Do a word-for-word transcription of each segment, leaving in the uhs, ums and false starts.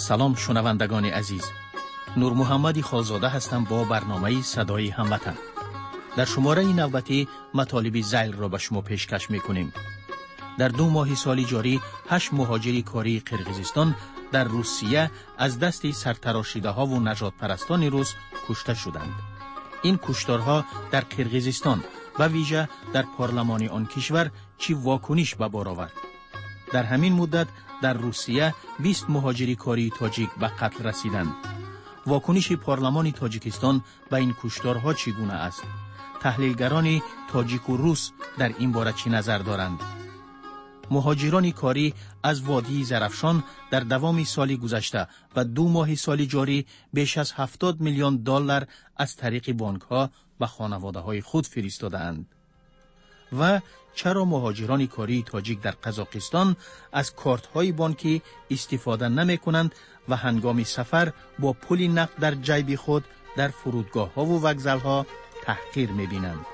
سلام شنوندگان عزیز، نور محمدی خالزاده هستم با برنامه صدای هموطن. در شماره نوبتی مطالب ذیل را به شما پیشکش می‌کنیم. در دو ماه سال جاری هشت مهاجر کاری قرقیزستان در روسیه از دست سرتراشیده‌ها و نجات پرستان روس کشته شدند. این کشتارها در قرقیزستان و ویژه در پارلمان آن کشور چی واکنش به بار آورد؟ در همین مدت در روسیه بیست مهاجر کاری تاجیک به قتل رسیدند. واکنش پارلمان تاجیکستان به این کشتارها چگونه است؟ تحلیلگران تاجیک و روس در این باره چی نظر دارند؟ مهاجران کاری از وادی زرافشان در دوام سال گذشته و دو ماه سال جاری بیش از هفتاد میلیون دلار از طریق بانک ها به خانواده های خود فرستادند. و چرا مهاجران کاری تاجیک در قزاقستان از کارت های بانکی استفاده نمی کنند و هنگام سفر با پول نقد در جیب خود در فرودگاه ها و وگزل ها تحقیر می بینند؟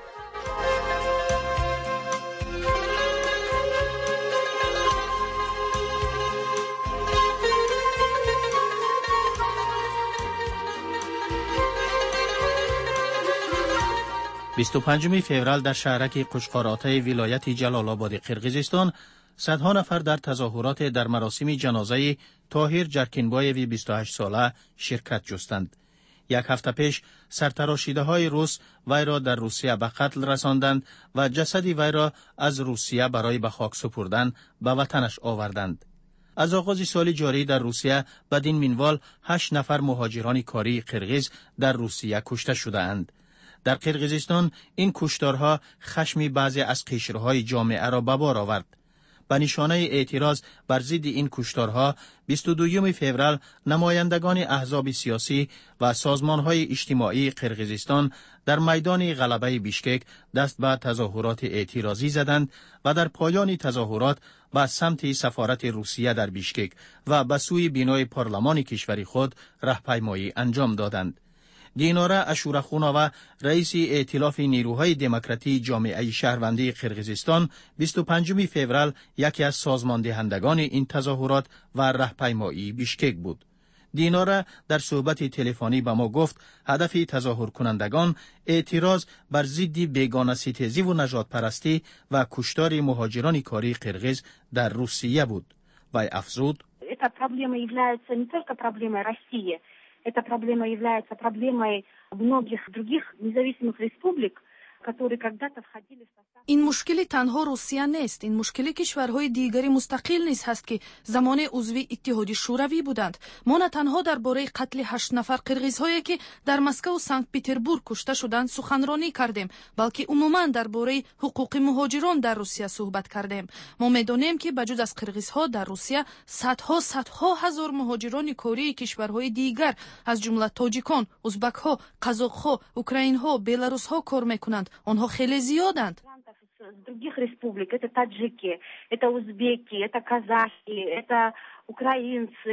بیست و پنجم فوریه در شهرک قشقارآتای ولایت جلال آباد قرقیزستان صدها نفر در تظاهرات در مراسم جنازه طاهر جرکنبایوی بیست و هشت ساله شرکت جستند. یک هفته پیش سرتراشیده های روس وی را در روسیه به قتل رساندند و جسد وی را از روسیه برای به خاک سپردن به وطنش آوردند. از آغاز سال جاری در روسیه بدین منوال هشت نفر مهاجران کاری قرقیز در روسیه کشته شده اند. در قرقیزستان این کشتارها خشم بعضی از قشرهای جامعه را به بار آورد. به نشانه اعتراض بر ضد این کشتارها بیست و دوم فوریه نمایندگان احزاب سیاسی و سازمانهای اجتماعی قرقیزستان در میدان غلبه بیشکک دست به تظاهرات اعتراضی زدند و در پایان تظاهرات به سمت سفارت روسیه در بیشکک و به سوی بینای پارلمان کشور خود راهپیمایی انجام دادند. دیناره اشورخونووا رئیس ائتلاف نیروهای دموکراتی جامعه شهروندی قرقیزستان بیست و پنجم فوریه یکی از سازماندهندگان این تظاهرات و راهپیمایی بیشکک بود. دیناره در صحبت تلفنی به ما گفت هدف تظاهر کنندگان اعتراض بر ضد بیگانه ستیزی و نجات پرستی و کشتار مهاجران کاری قرقیز در روسیه بود. و افزود: Эта проблема является не только проблемой России. Эта проблема является проблемой многих других независимых республик, которые когда-то входили в состав. این مشکلی تنها روسیه نیست، این مشکلی کشورهای دیگری مستقل نیز هست که زمان عضوی اتحاد شوروی بودند. ما نه تنها درباره قتل هشت نفر قرقیزهایی که در مسکو و سنت پترزبورگ کشته شدند سخنرانی کردیم، بلکه عموما درباره حقوق مهاجران در روسیه صحبت کردیم. ما می‌دانیم که بجز از قرقیزها در روسیه صدها صدها هزار مهاجران کاری کشورهای دیگر از جمله تاجیکان، ازبک‌ها، قزاق‌ها، اوکراین‌ها، بلاروس‌ها کار می‌کنند. آنها خیلی زیادند. С других республик это таджики, это узбеки, это казахи, это украинцы,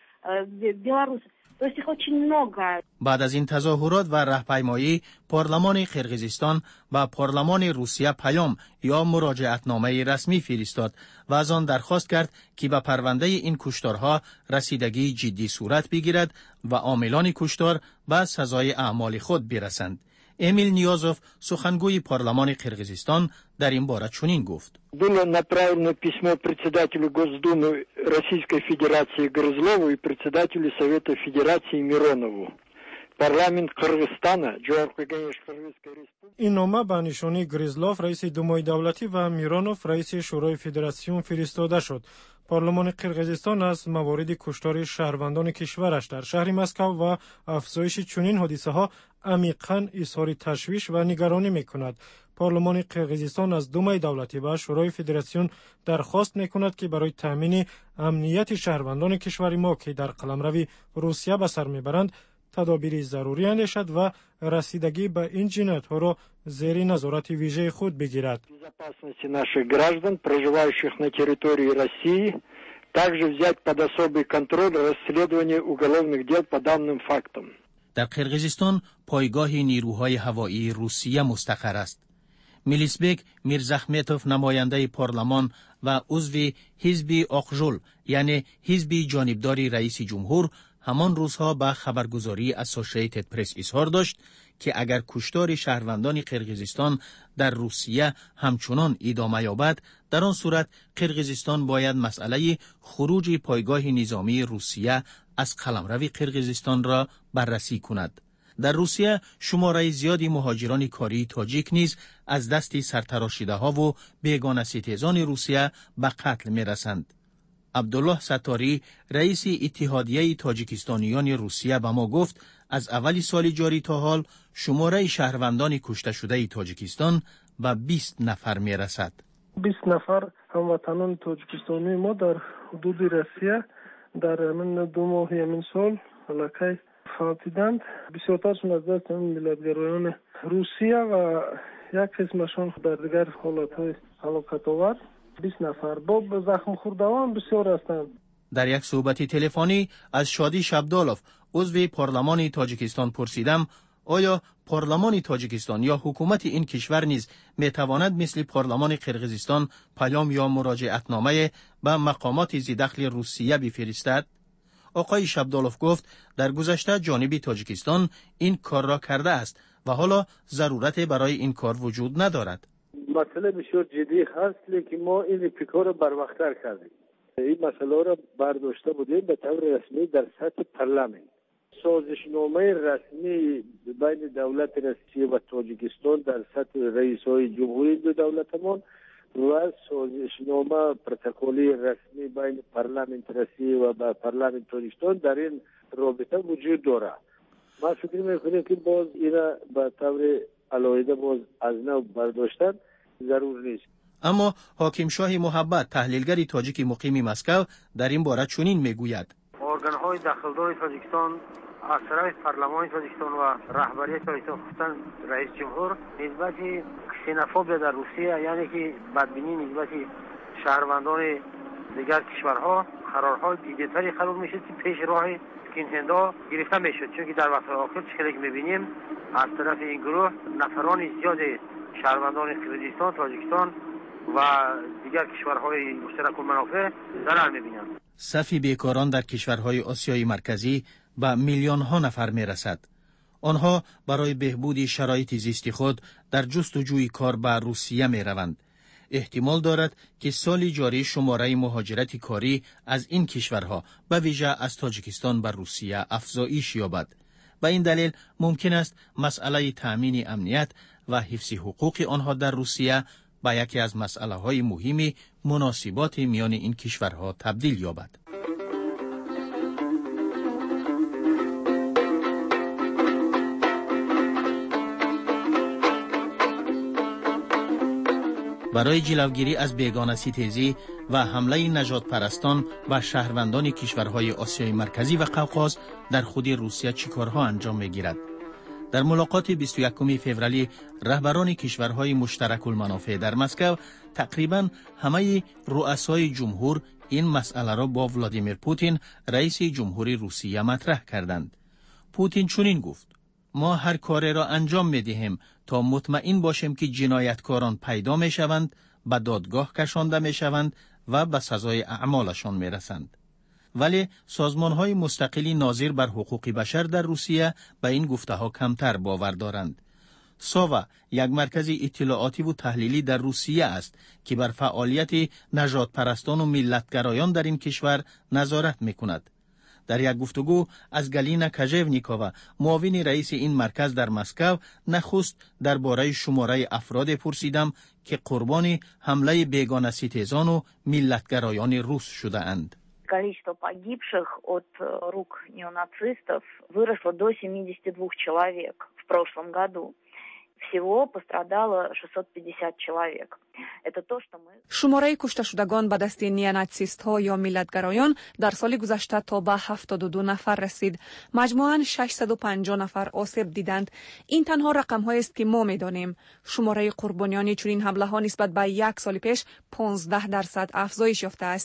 белорусы. То есть их очень много. بعد از این تظاهرات و راهپیمایی پارلمان قرقیزستان و پارلمان روسیه پیام یا مراجعتنامه رسمی فرستاد و از آن درخواست کرد که به پرونده این کشتارها رسیدگی جدی صورت بگیرد و عاملان کشتار به سزای اعمال خود برسند. امیل نیازوف سخنگوی پارلمان قرقیزستان در این باره چنین گفت: Было направлено письмо председателю Госдумы Российской Федерации Грызлову и председателю Совета Федерации Миронову. Парламент Кыргызстана, Джорджа Кыргызской Республики. این نامه به نشانی گریزلوف رئیس دومای دولتی و میرانوف رئیس شورای فدراسیون فرستاده شد. پارلمان قرقیزستان از موارد کشتار شهروندان کشورش در شهر مسکو و افزایش چنین حادثه ها عمیقاً اظهار تشویش و نگرانی میکند. پارلمان قرقیزستان از دومای دولتی و شورای فدراسیون درخواست میکند که برای تامین امنیت شهروندان کشور ما که در قلمرو روسیه به سر میبرند تدابیر ضروری اندیشد و رسیدگی به این جنایت‌ها را زیر نظارت ویژه خود بگیرد. Безопасности наших граждан, проживающих на территории России, также взять под особый контроль расследование уголовных дел по данным фактам. در قرقیزستان پایگاه نیروهای هوایی روسیه مستقر است. میلیسبک میرزخمتوف نماینده پارلمان و عضو حزب آقژول یعنی حزب جانبداری رئیس جمهور همان روزها به خبرگزاری اسوسییتد پرس اظهار داشت که اگر کشتار شهروندان قرقیزستان در روسیه همچنان ادامه یابد، در آن صورت قرقیزستان باید مسئله خروج پایگاه نظامی روسیه از قلمرو قرقیزستان را بررسی کند. در روسیه شماره زیادی مهاجران کاری تاجیک نیز از دست سرتراشیده ها و بیگانه ستیزان روسیه به قتل می رسند. عبدالله ستاری رئیس اتحادیه تاجیکستانیان روسیه به ما گفت از اول سال جاری تا حال شماره شهروندان کشته شده تاجیکستان به بیست نفر می رسد. بیست نفر هموطنان تاجیکستانی ما در حدود روسیه در من دو ماه همین سال علاقه فوتیدند. بسیارترشون از دست ملیتگرایان روسیه و یک قسمشان در دیگر حالتهای هلاکت آور. بیست نفر با زخم خوردگان بسیار هستند. در یک صحبت تلفنی از شادی شبدالوف عضو پارلمان تاجیکستان پرسیدم آیا پارلمان تاجیکستان یا حکومت این کشور نیز می تواند مثل پارلمان قرقیزستان پیام یا مراجعتنامه به مقامات ذی‌دخل روسیه بفرستد؟ آقای شبدالوف گفت در گذشته جانب تاجیکستان این کار را کرده است و حالا ضرورت برای این کار وجود ندارد. مسئله بسیار جدی هست، لیکن ما این فکر را بر وقت‌تر کردیم. این مسئله را برداشته بودیم به طور رسمی در سطح پارلمان. سازشنامه رسمی بین دولت روسیه و تاجیکستان در سطح رئیس‌های جمهوری دو دولتمان و سازشنامه پروتکلی رسمی بین پارلمان روسیه و با پارلمان تاجیکستان در این رابطه وجود دارد. ما فکر می‌کنیم که باز اینا به طور علاوه باز از نو برداشتن ضرور نیست. اما حاکم شاه محبت تحلیلگر تاجیک مقیم مسکو در این باره چنین میگوید: ارگان‌های داخلدار تاجیکستان از طرف پارلمان تاجیکستان و رهبری تاجیکستان خصوصا رئیس جمهور نسبت کسینوفوبیا در روسیه یعنی که بدبینی نسبت شهروندان دیگر کشورها قرارهای دیگرتری قرار میشه که پیش راه کینهندا گرفته میشد، چون که در وقت آخر چیزی که میبینیم از طرف این گروه نفران زیاد شهروندان قرقیزستان، تاجیکستان و دیگر کشورهای مشترک المنافع ضرر میبینند. صف بیکاران در کشورهای آسیای مرکزی به میلیون ها نفر میرسد. آنها برای بهبود شرایط زیستی خود در جستجوی کار به روسیه میروند. احتمال دارد که سال جاری شماره مهاجرت کاری از این کشورها به ویژه از تاجیکستان به روسیه افزایش یابد. به این دلیل ممکن است مسئله تأمین امنیت و حفظ حقوق آنها در روسیه به یکی از مسئله‌های مهم مناسبات میان این کشورها تبدیل یابد. برای جلوگیری از بیگانه ستیزی و حمله نژاد پرستان و شهروندان کشورهای آسیای مرکزی و قوقاز در خود روسیه چه کارها انجام می‌گیرد؟ در ملاقات بیست و یکم فوریه رهبران کشورهای مشترک المنافع در مسکو تقریباً همه رؤسای جمهور این مسئله را با ولادیمیر پوتین رئیس جمهوری روسیه مطرح کردند. پوتین چنین گفت: ما هر کاری را انجام می‌دهیم تا مطمئن باشیم که جنایتکاران پیدا می‌شوند، به دادگاه کشانده می‌شوند و به سزای اعمالشان می‌رسند. ولی سازمان‌های مستقلی ناظر بر حقوق بشر در روسیه به این گفته‌ها کمتر باور دارند. ساوا یک مرکز اطلاعاتی و تحلیلی در روسیه است که بر فعالیت نژاد پرستان و ملتگرایان در این کشور نظارت می‌کند. در یک گفتگو از گالینا کاژونیکووا معاون رئیس این مرکز در مسکو نخست درباره شماره افراد پرسیدم که قربان حمله بیگانه ستیزان و ملتگرایان روس شده اند. Количество погибших от рук неонацистов выросло до семидесяти двух человек в прошлом году. Всего пострадало шестьсот пятьдесят человек. Это то, что мы... شماره کشته شدگان به دست نیوناتسیست ها یا ملتگرایان در سال گذشته تا به هفتاد و دو نفر رسید. مجموعاً ششصد و پنجاه نفر آسیب دیدند. این تنها رقم هایی است که ما می‌دانیم. شماره قربانیان چنین حمله ها نسبت به یک سال پیش پانزده درصد افزایش یافته است.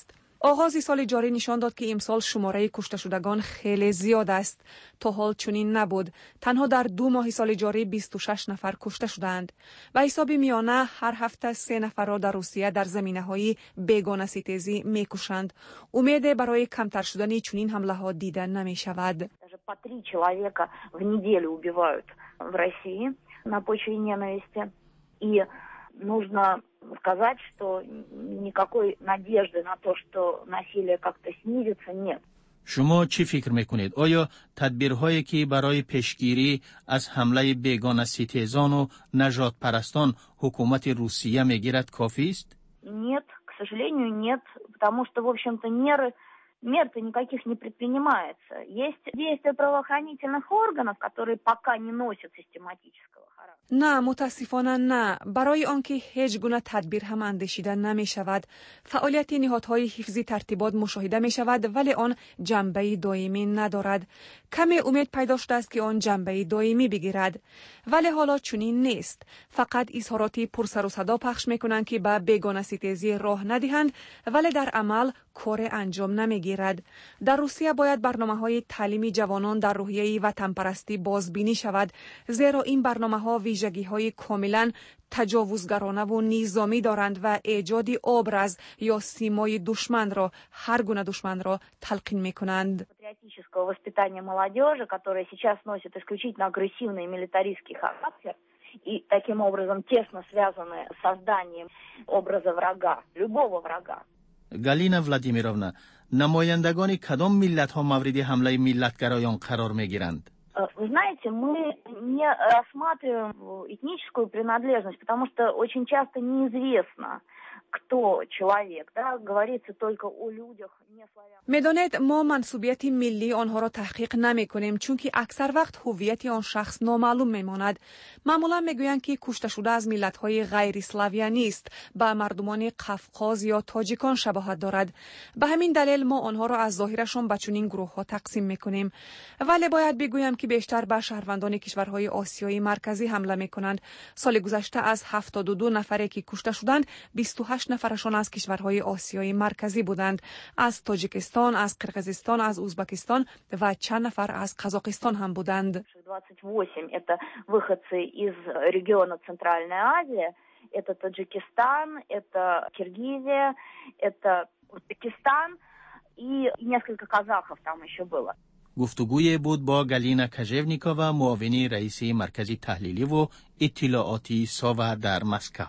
آغاز سال جاری نشان داد که امسال شماره کشته شدگان خیلی زیاد است. تا حال چنین نبود. تنها در دو ماه سال جاری بیست و شش نفر کشته شدند. به حساب میانه هر هفته سه نفر را در روسیه در زمینه‌های بیگانه‌ستیزی میکشند. امید برای کمتر شدن چنین حمله ها دیده نمی شود. По три человека в неделю убивают в России на почве ненависти. И нужно сказать, что никакой надежды на то, что насилие как-то снизится, нет. شما چی فکر میکنید؟ آیا تدبیرهایی که برای پیشگیری از حمله بیگانه ستیزان و نژاد پرستان حکومت روسیه میگیرد کافی است؟ Нет, к сожалению, нет, потому что, в общем-то, меры Мер-то никаких не предпринимается. Есть действия правоохранительных органов, которые пока не носят систематического характера. نه متاسفانه نه. برای آنکه هیچ گونه تدبیر هم اندیشیده نمی شود. فعالیت نهادهای حفظی ترتیبات مشاهده می شود ولی آن جنبه دائمی ندارد. کمی امید پیدا شده است که آن جنبه دائمی بگیرد. ولی حالا چنین نیست. فقط اظهاراتی پرسر و صدا پخش می کنند که به بیگانه ستیزی راه ندهند ولی در عمل کار انجام نمیگیرد. در روسیه باید برنامه‌های تعلیمی جوانان در روحیه وطن پرستی بازبینی شود، زیرا این برنامه‌ها ویژگی‌های کاملاً تجاوزگرانه و نظامی دارند و ایجاد образ یا سیمای دشمن را، هر گونه دشمن را تلقین می‌کنند. Патриотического воспитания молодежи, которое сейчас носит исключительно агрессивный милитаристский характер и таким образом тесно связаны с созданием образа врага, любого врага. گالینا ولادیمیرونا، نمایندگان کدام ملت ها مورد حمله ملتگرایان قرار می گیرند؟ Вы знаете, мы не рассматриваем этническую принадлежность, потому что очень часто неизвестно, кто человек, да, говорится только о людях не славян. میدانید ما منصوبیت ملی آنها را تحقیق نمی کنیم چون که اکثر وقت هویت آن شخص نامعلوم میماند. معمولا میگویند که کشته شده از ملت‌های غیر اسلاویانی است، به مردمان قفقاز یا تاجیکان شباهت دارد. به همین دلیل ما آنها را از ظاهرشان به چنین گروه‌ها تقسیم میکنیم. ولی باید بگویم که بیشتر به شهروندان کشورهای آسیای مرکزی حمله میکنند. سال گذشته از هفتاد و دو نفری که کشته شدند، بیست و هشت نفرشان از کشورهای آسیای مرکزی بودند، از تاجیکستان، از قرقیزستان، از ازبکستان و چند نفر از قزاقستان هم بودند. двадцать восемь это выходцы из региона Центральная Азия, это Таджикистан, это Киргизия, это Узбекистан и несколько казахов там еще было. گفتگوی بود با گالینا کژیونیکووا، معاون رئیس مرکز تحلیلی و اطلاعاتی ساوا در مسکو.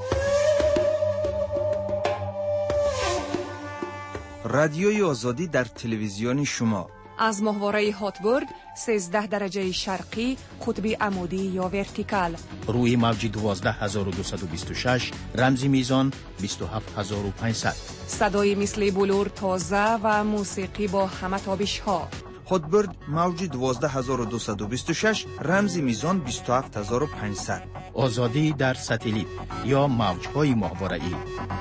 رادیوی آزادی در تلویزیون شما از ماهواره هاتبورد سیزده درجه شرقی قطب عمودی یا ورتیکال روی موج دوازده هزار و دویست و بیست و شش رمزی میزان بیست و هفت هزار و پانصد. صدای مثل بلور تازه و موسیقی با همه تابش ها. هاتبورد موج دوازده هزار و دویست و بیست و شش رمزی میزان بیست و هفت هزار و پانصد. آزادی در ساتلیت یا موج‌های ماهواره‌ای.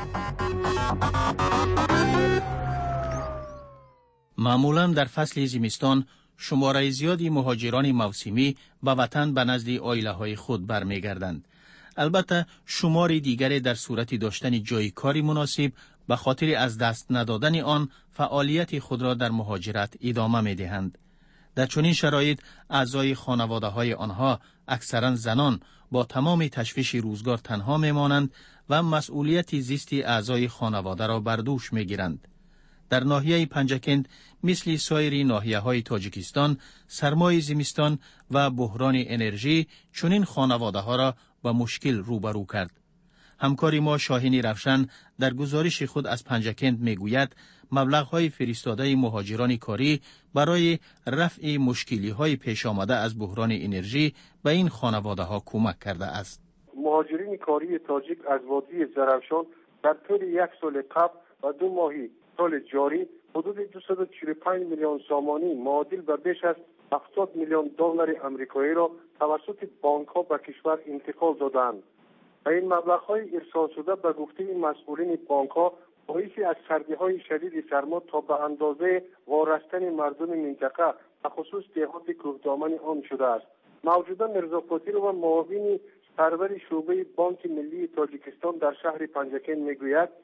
معمولاً در فصل زمستان شماره زیادی مهاجران موسمی به وطن به نزد عائله‌های خود برمیگردند. البته شمار دیگری در صورت داشتن جای کاری مناسب به خاطر از دست ندادن آن فعالیت خود را در مهاجرت ادامه می‌دهند. در چنین شرایط اعضای خانواده‌های آنها اکثراً زنان با تمام تشویش روزگار تنها می‌مانند و مسئولیت زیست اعضای خانواده را بر دوش می‌گیرند. در ناحیه پنجکند مثل سایر ناحیه‌های تاجیکستان سرمای زمستان و بحران انرژی چنین خانواده‌ها را با مشکل روبرو کرد. همکاری ما شاهین روشن در گزارش خود از پنجکند میگوید مبلغ‌های فرستاده مهاجران کاری برای رفع مشکلی‌های پیش آمده از بحران انرژی به این خانواده‌ها کمک کرده است. مهاجرین کاری تاجیک از وادی زرافشان در طول یک سال قبل و دو ماهی سال جاری حدود دویست و چهل و پنج میلیون سامانی معادل به بیش از هفتاد میلیون دلار آمریکایی را توسط بانک‌ها به کشور انتقال دادند. و این مبلغ‌های ارسال شده به گفته مسئولین بانک‌ها باعث از سردی‌های شدید سرما تا به اندازه وارستن مردم منطقه به خصوص دهات کوهدامن آن شده است. موجوده میرزا فاطر و معاون سرور شعبه بانک ملی تاجیکستان در شهر پنجکند میگوید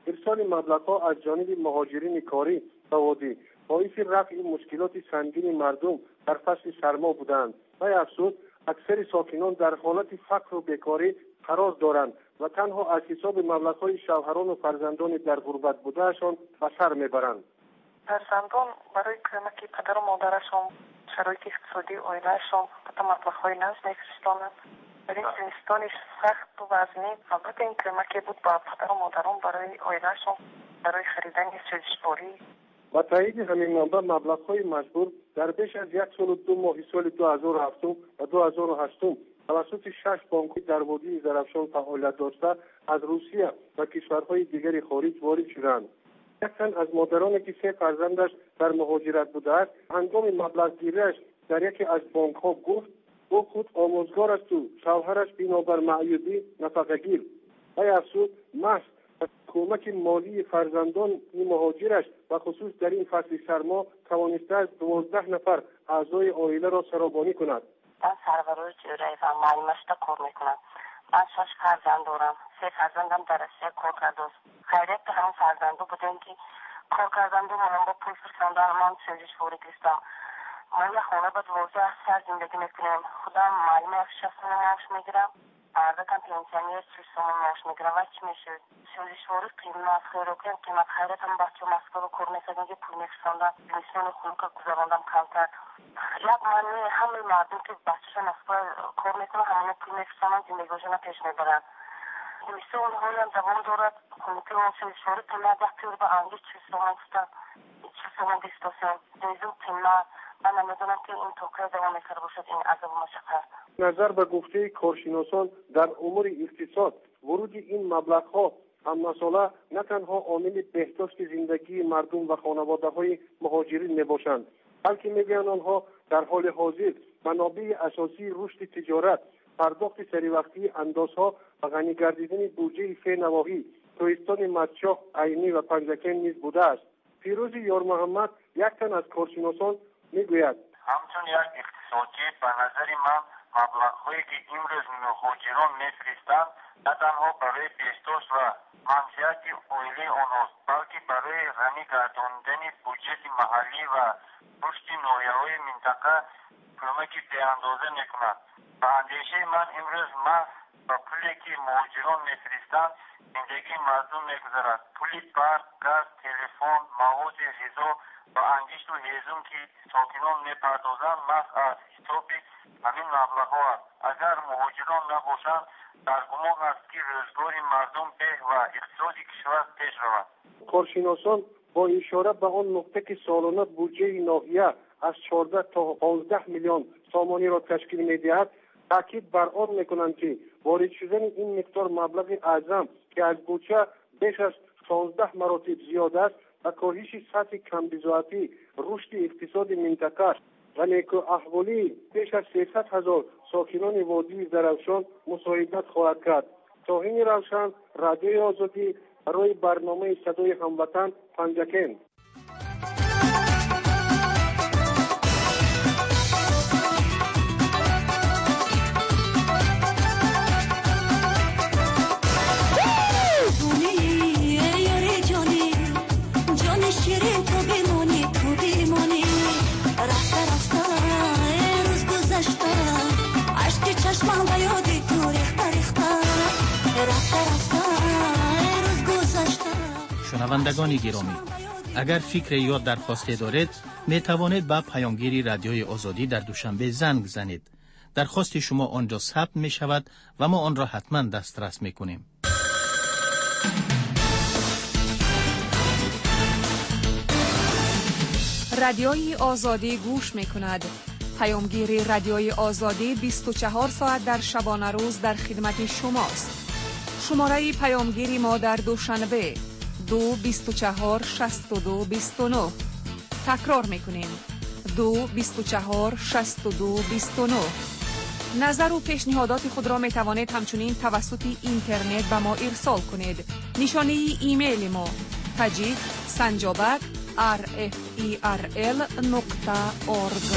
ارسال مبلغ‌ها از جانب مهاجرین کاری به وادی باعث رفع مشکلات سنگین مردم در فصل سرما بودند و افسوس اکثر ساکنان در حالت فقر و بیکاری قرار دارند و تنها از حساب مبلغ‌های شوهران و فرزندان در غربت بودهشان به سر میبرند. فرزندان برای کمک پدر و مادرشان شرایط اقتصادی عائله‌شان به مبلغ‌های نفت می‌فرستانند. در این زمستان سخت و وزنی البته این کمکی بود با پدر و مادران برای عائله‌شان برای خریدن سوزشباری. با تایید همین منبع مبلغ‌های مجبور در بیش از یک سال و دو ماه سال دو هزار و هفت و دو هزار و هشت توسط شش بانک در وادی درفشان فعالیت داشته از روسیه و کشورهای دیگر خارج وارد شدند. یک تن از مادرانی که سه فرزندش در مهاجرت بوده است هنگام مبلغ گیریش در یکی از بانک‌ها گفت او خود آموزگار است و شوهرش بنابر معیوبی نفقه‌گیر. و افسوس محض کمک مالی فرزندان مهاجرش و خصوص در این فصل سرما توانسته است دوازده نفر اعضای عائله را سرابانی کند. من سرورای رئیسم معلمشتا کار میکنم. من شش فرزند دارم. سه فرزندم در روسیه کار کرده است. خیریت به همون فرزندو بودن که کار کردند و من با پول فرستادن من سوزشباری گرفتم. من یه خانه با دوازده سال زندگی میکنم. خودم معلم شش سال معاش میگیرم. عادتا پنسیونر سی سال معاش میگیرم. و چی میشه؟ سوزشباری قیمت خیلی کم قیمت خیریت هم بچه مسکو رو کار میکردن که پول میفرستادن. زمستان خونه که گذراندم کمتر. یک معنی همه مردم که بچه‌شان مسکو کار میکنن همه پول میفرستادن زندگیشون پیش میبرن. زمستان اونها هم دوام دارد. خونه که اون سوزشباری قیمت وقتی رو به انگیز چیز دوام گفتن. چیز دوام دیستاسیون. زمستان قیمت من نمیدونم که این توقع دوام میکرده باشد این عذاب و مشقت. نظر به گفته کارشناسان در امور اقتصاد ورود این مبلغ‌ها هم‌مساله نه تنها عامل بهداشت زندگی مردم و خانواده‌های مهاجرین میباشند بلکه میگویند آنها در حال حاضر منابع اساسی رشد تجارت پرداخت سریوقتی اندازها و غنی گردیدن بودجه سه نواحی کوهستان مدشاه عینی و پنجکن نیز بوده است. فیروز یار محمد یک تن از کارشناسان میگوید همچون یک اقتصادی به نظر من مبلغ‌هایی که امروز مهاجران میفرستند نه تنها برای بهداشت و منفعت عائله آنهاست بلکه برای غنی گرداندن بودجه محلی و رشد ناحیه‌های منطقه کمک بی‌اندازه میکند. به اندیشه من امروز محض با پولی که مهاجران میفرستند زندگی مردم میگذرد. پول برق، گاز، تلفن، مواد غذا و انگشت و هیزم که ساکنان میپردازند محض از حساب همین مبلغ‌ها است. اگر مهاجران نباشند در گمان است که روزگار مردم به و اقتصاد کشور پیش رود. کارشناسان با اشاره به آن نقطه که سالانه بودجه ناحیه از چهارده تا پانزده میلیون سامانی را تشکیل می‌دهد تاکید بر آن می‌کنند که وارد شدن این مقدار مبلغ اعظم که از بودجه بیش از شانزده مراتب زیاد است و کاهش سطح کمبزاعتی رشد اقتصاد منطقه و نیکواحوالی بیش از سیصد هزار ساکنان وادی درفشان مساعدت خواهد کرد. توهین روشن رادیوی آزادی برای برنامه صدای هموطن پنجکن. شنوندگان گرامی، اگر فکر یا درخواستی دارید می توانید با پیامگیری رادیوی آزادی در دوشنبه زنگ زنید. درخواست شما آنجا ثبت می شود و ما آن را حتما دسترس می کنیم. رادیوی آزادی گوش می کند. پیامگیری رادیوی آزادی بیست و چهار ساعت در شبانه روز در خدمت شماست. شماره پیامگیری ما در دوشنبه دو بیست و چهار شصت و دو بیست و نه. تکرار میکنیم دو بیست و چهار شصت و دو بیست و نه. نظر و پیشنهادات خود را می توانید همچنین توسط اینترنت به ما ارسال کنید. نشانه ایمیل ما تجید سنجابک آر اف ای آر ال نقطه اورگ.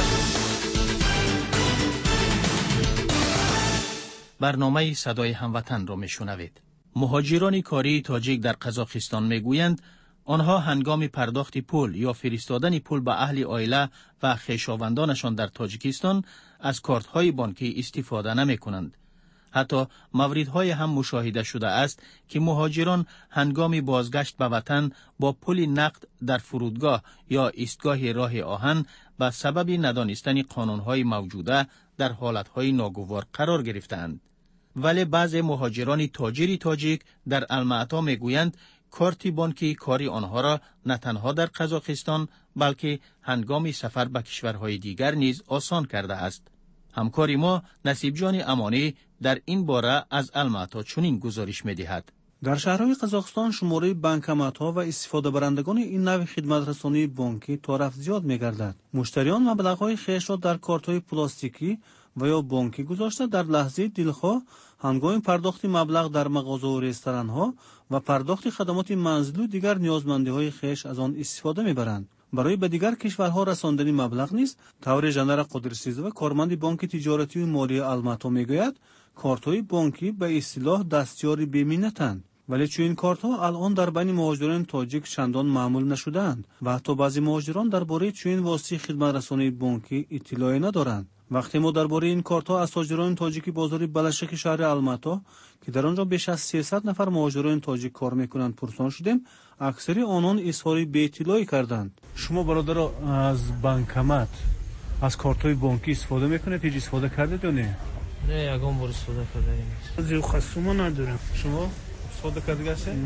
برنامه صدای هموطن را می شنوید. مهاجران کاری تاجیک در قزاقستان میگویند آنها هنگام پرداخت پول یا فرستادن پول به اهل عائله و خویشاوندانشان در تاجیکستان از کارت‌های بانکی استفاده نمی‌کنند. حتی موردهای هم مشاهده شده است که مهاجران هنگام بازگشت به وطن با پول نقد در فرودگاه یا ایستگاه راه آهن به سبب ندانستن قانون‌های موجوده در حالت‌های ناگوار قرار گرفتند. ولی بعضی مهاجران تاجری تاجیک در المعطا میگویند کارت بانکی کاری آنها را نه تنها در قزاقستان بلکه هنگام سفر به کشورهای دیگر نیز آسان کرده است. همکاری ما نصیب جان امانی در این باره از المعطا چنین گزارش می‌دهد. در شهرهای قزاقستان شماره بانکمات‌ها و استفاده برندگان این نوع خدمت رسانی بانکی تا رفت زیاد می‌گردد. مشتریان مبلغ‌های خویش را در کارت‌های پلاستیکی و یا بانکی گذاشته در لحظه دلخواه هنگام پرداخت مبلغ در مغازه و رستوران‌ها و پرداخت خدمات منزلی و دیگر نیازمندی‌های خویش از آن استفاده می‌برند. برای به دیگر کشورها رساندن مبلغ نیز طور ژنرال قدرت‌سیز و کارمند بانک تجارتی و مالی المعطا میگوید کارت‌های بانکی به اصطلاح دستیاری بی‌منتند، ولی چون این کارت‌ها الان در بین مهاجران تاجیک چندان معمول نشده‌اند و حتی بعضی مهاجران درباره چون واسطه خدمت رسانی بانکی اطلاعی ندارند. وقتی ما درباره این کارت‌ها از تاجران تاجیکی بازار بلشک شهر المعطا که در آنجا بیش از سیصد نفر مهاجران تاجیک کار می‌کنند پرسان شدیم، اکثر آنان اظهار بی‌اطلاعی کردند. شما برادر از بانکمات از کارت‌های بانکی استفاده می‌کنید؟ هیچ استفاده کردید یا نه؟ نه، یگان بار استفاده کردیم. از این خصوصا ندارم. شما استفاده کردید هستی؟ نه.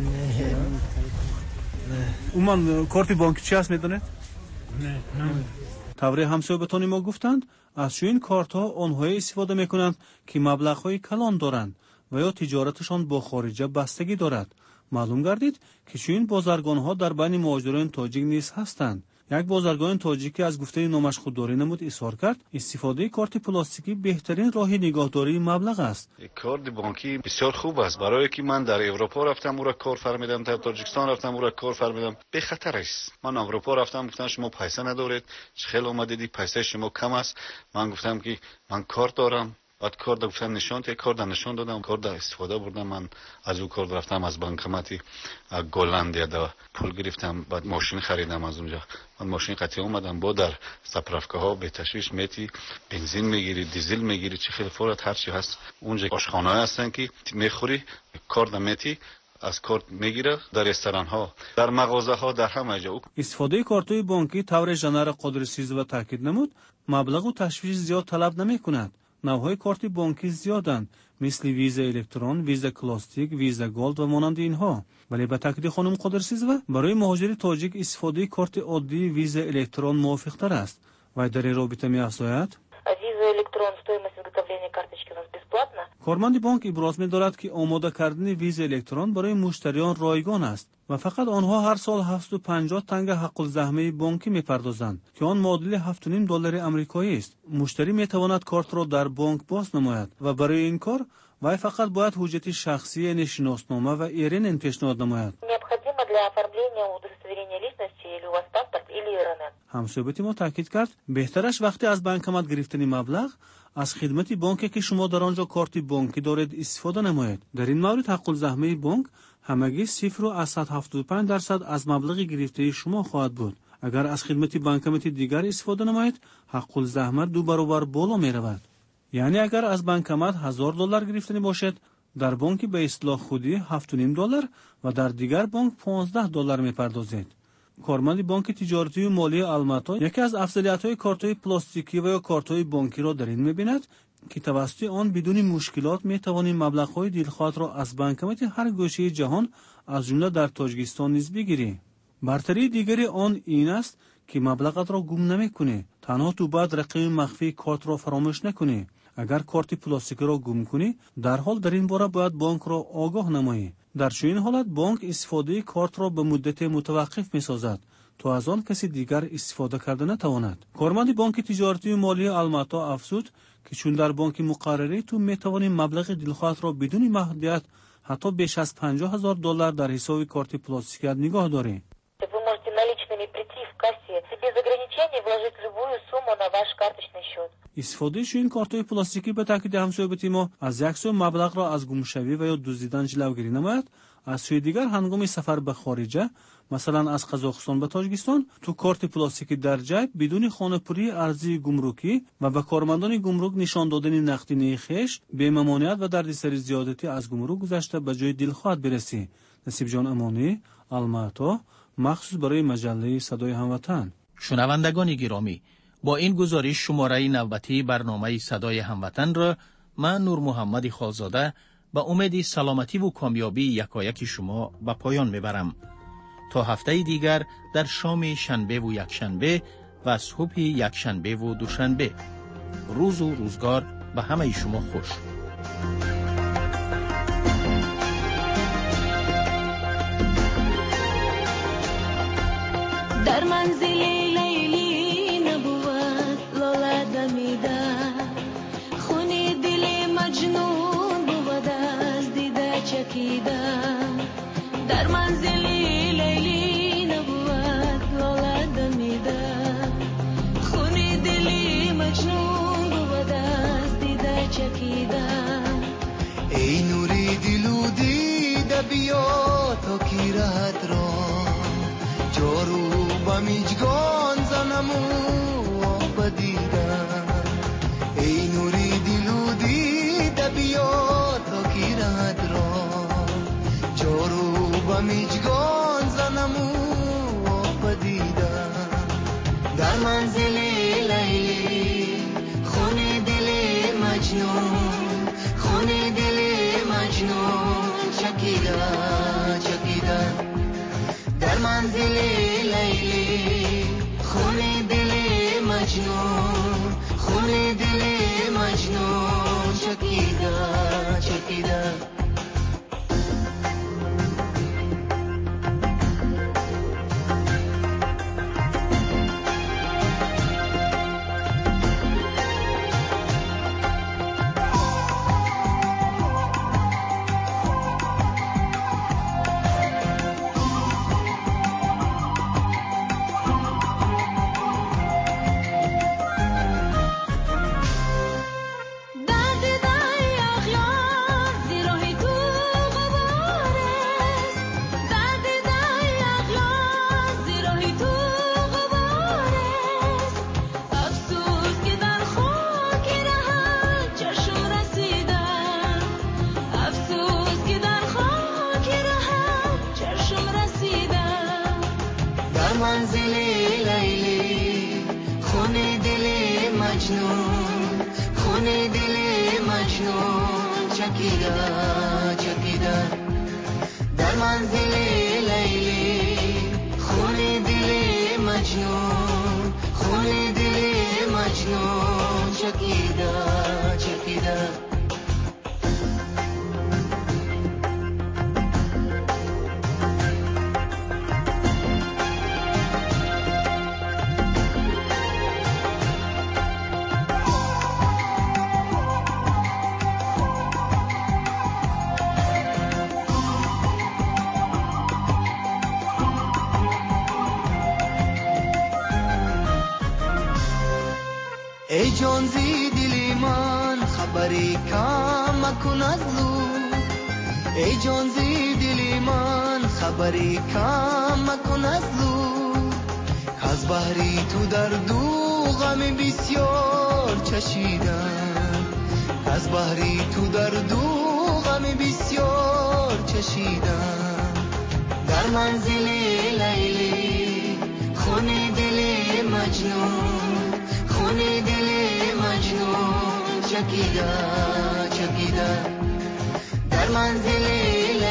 نه. اون کارت بانکی چی هست می‌دونید؟ نه، نه. طوری همسایه‌بتان ما گفتند از این کارت‌ها آنها استفاده می‌کنند که مبلغ‌های کلان دارند و یا تجارتشان با خارجه بستگی دارد. معلوم گردید که چون بازرگان‌ها در بین مهاجران تاجیک نیز هستند. یک بازرگان تاجیکی از گفته نامش خودداری نمود اظهار کرد استفاده کارت پلاستیکی بهترین راه نگهداری مبلغ است. کارت بانکی بسیار خوب است برای که من در اروپا رفتم او را کار فرمیدم، در تاجیکستان رفتم او را کار فرمیدم. به خطر است. من اروپا رفتم گفتن شما پیسه ندارید، خیلی اومدید پیسه شما کم است. من گفتم که من کارت دارم. بعد کارت گفتن نشان ته کارت نشان دادم، کارت استفاده بردم. من از او کارت رفتم از بانکماتی گلندیا دا پول گرفتم، بعد ماشین خریدم از اونجا. من ماشین قطعی اومدم با در سپرفکه ها به تشویش میتی بنزین میگیری، دیزل میگیری، چه خیلی فورت هر چی هست. اونجا آشخانه هستن که میخوری کارت میتی از کارت میگیره در رستوران ها، در مغازه ها، در همه جا. استفاده کارت‌های بانکی طور ژنرال قدرت‌سیز و تاکید نمود مبلغ و تشویش زیاد طلب نمیکنند. نوعهای کارت بانکی زیادند مثل ویزا الکترون، ویزا کلاسیک، ویزا گولد و مانند اینها. ولی به تاکید خانم قدرت‌سیز و برای مهاجر تاجیک استفاده کارت عادی ویزا الکترون موافق‌تر است. و در این رابطه می‌افزاید ویزا الکترون стоимость изготовления карточки у нас бесплатно. کارمند بانک ابراز می‌دارد که آماده کردن ویزا الکترون برای مشتریان رایگان است و فقط آنها هر سال هفتصد و پنجاه تنگ حق الزحمه بانکی می‌پردازند که آن معادل هفت و نیم دلار آمریکایی است. مشتری می‌تواند کارت را در بانک باز نماید و برای این کار وی فقط باید حجت شخصی یعنی شناسنامه و ایرن پیشنهاد نماید. необходимо для оформления удостоверения личности или у вас паспорт или ИРН. همسایه‌بت ما تاکید کرد بهترش وقتی از بانکمات گرفتن مبلغ از خدمت بانکی که شما در آنجا کارت بانکی دارید استفاده نمایید. در این مورد حق الزحمه بانک همگی صفر و صد و هفتاد و پنج درصد از مبلغ گرفته شما خواهد بود. اگر از خدمت بانکمات دیگر استفاده نمایید حق الزحمه دو برابر بالا می رود. یعنی اگر از بانکمات هزار دلار گرفتنی باشد در بانک به اصطلاح خودی هفت و نیم دلار و در دیگر بانک پانزده دلار می پردازید. کارمند بانک تجارتی و مالی المعطا یکی از افضلیت‌های کارت‌های پلاستیکی و یا کارت‌های بانکی را در این می‌بیند که توسط آن بدون مشکلات می‌توانید مبلغ‌های دلخواه را از بانکمات هر گوشه جهان از جمله در تاجیکستان نیز بگیری. برتری دیگری آن این است که مبلغت را گم نمی‌کنی، تنها تو بعد رقم مخفی کارت را فراموش نکنی. اگر کارت پلاستیکی را گم کنی در حال در این باره باید بانک را آگاه نمایی. در چنین حالت بانک استفاده کارت را به مدت متوقف می‌سازد تا از آن کسی دیگر استفاده کرده نتواند. کارمند بانک تجارتی و مالی المعطا افزود که چون در بانک مقرری تو می‌توانی مبلغ دلخواه را بدون محدودیت حتی بیش از پنجاه هزار دلار در حساب کارت پلاستیکی نگاه داری. Вы можете наличными прийти в кассе без ограничений обучения вложить любую сумму на ваш карточный счет. استفاده شو این کارت‌های پلاستیکی به تاکید همسایه ما از یک سو مبلغ را از گمشوی و یا دزدیدن جلوگیری نماید. از سوی دیگر هنگام سفر به خارجه مثلا از قزاقستان به تاجیکستان تو کارت پلاستیکی در جیب بدون خانه‌پوری ارزی گمرکی و به کارمندان گمرک نشان دادن نقدینه خویش به ممانعت و دردسر زیادتی از گمرک گذشته به جای دلخواه برسی. نصیب جان امانی، الماتا، مخصوص برای مجله صدای هموطن. شنوندگان گرامی، با این گزارش شماره نوبتی برنامه صدای هموطن را من نور محمد خالزاده با امید سلامتی و کامیابی یکایک شما به پایان میبرم. تا هفته دیگر در شام شنبه و یکشنبه و صبح یکشنبه و دوشنبه. روز و روزگار به همه شما خوش. در منزل لیلی نبود لاله دمیده، خون دل مجنون بود از دیده چکیده. در منزل لیلی نبود لاله دمیده، خون دل مجنون بود از دیده چکیده. ای نوری دلو دیده بیا تا کی راحت را جارو با میجگان زنمو آب دیدن. ای نوری دلو دیده بیا تا کی راحت را جارو با میجگان زنمو آب دیدن. در منزل لیلی خون دل مجنون، خون دل مجنون چکیده چکیده. در منزل لیلی خون دل مجنون، خون دل مجنون چکیده چکیده. منزل لیلی خون دل مجنون، خون دل مجنون چکیده چکیده. در منزل لیلی خون دل مجنون، خون دل مجنون چکیده چکیده. ای جان زی دلی من خبری کم مکن از لو، ای جان زی دلی من خبری کم مکن از لو. از بحری تو در دو غم بسیار چشیدم، از بحری تو در دو غم بسیار چشیدم. در منزل لیلی خون دل مجنون، خون دل مجنون چکیده چکیده. در منزل